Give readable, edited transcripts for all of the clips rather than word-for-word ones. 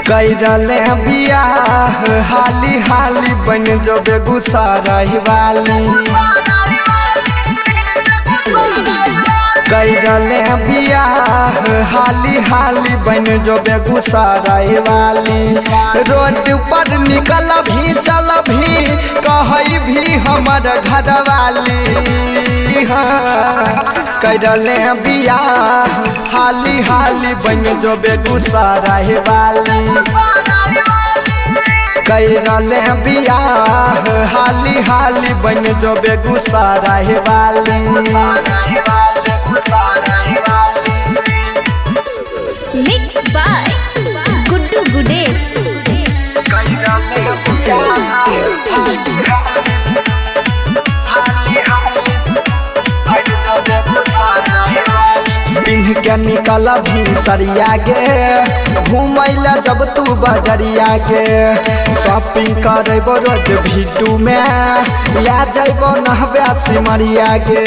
कैरले बियाह हाली हाली बन जो बेगूसराय वाली। कैरले बियाह हाली हाली बन जो बेगूसराय वाली। रोड पर निकल भी चल भी कहीं भी हमर घर वाली। हाँ कैरले बियाह हाली हाली बन जो बेगूसराय वाली। कैरले बियाह हाली हाली बन जो बेगूसराय वाली। Mixed by Guddu Gudesh। पिन्ह के निकल भी सरिया गे घूमैला जब तू बजरिया गे। शॉपिंग करेबो रोज भीटू में या जैबो नहबे सिमरिया गे।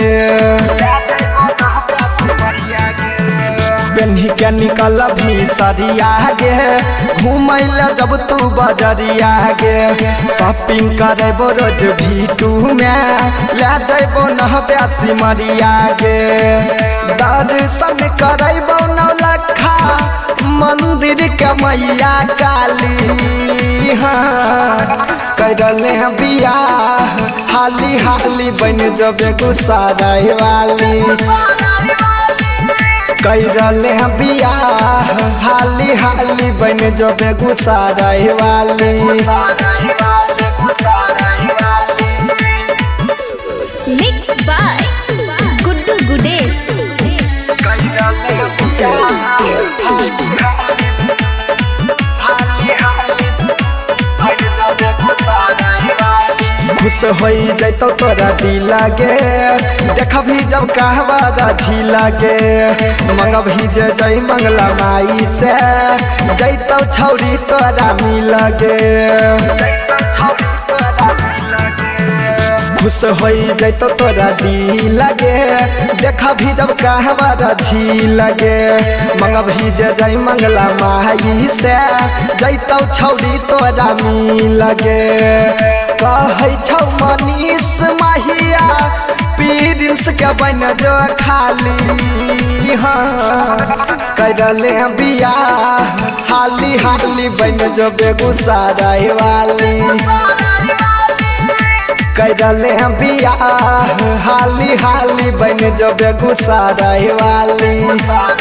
पिन्ह के निकल भी सरिया गे घूमैला जब तू बजरिया गे। शॉपिंग करेबो रोज भीटू में या जैबो नहबे सिमरिया गे। दर्शन करेबो नौलखा मंदिर के मैया काली। हाँ कैरले बियाह हाली हाली बन जो बेगूसराय वाली। कैरले बियाह हाली हाली बन जो बेगूसराय वाली। Mixed by Guddu Gudesh। खुश हो जैतो तोरा दिल गे देख भी जब कहवारा झील गे। मंगभी जे जय मंगला माई से जैतो छौरी तोरा मिल गे। खुश हो जैतो तोरा दिल गे देख भी जब कहवारा झील गे। मंगभी जे जय मंगला माई से जैतो छौरी तोरा मिल गे। कहै छौ मनीष माहिया प्रिंस के बन जो खाली। हाँ कैरले बियाह हाली हाली बन जो बेगूसराय वाली। कैरले बियाह हाली हाली बन जो बेगूसराय वाली।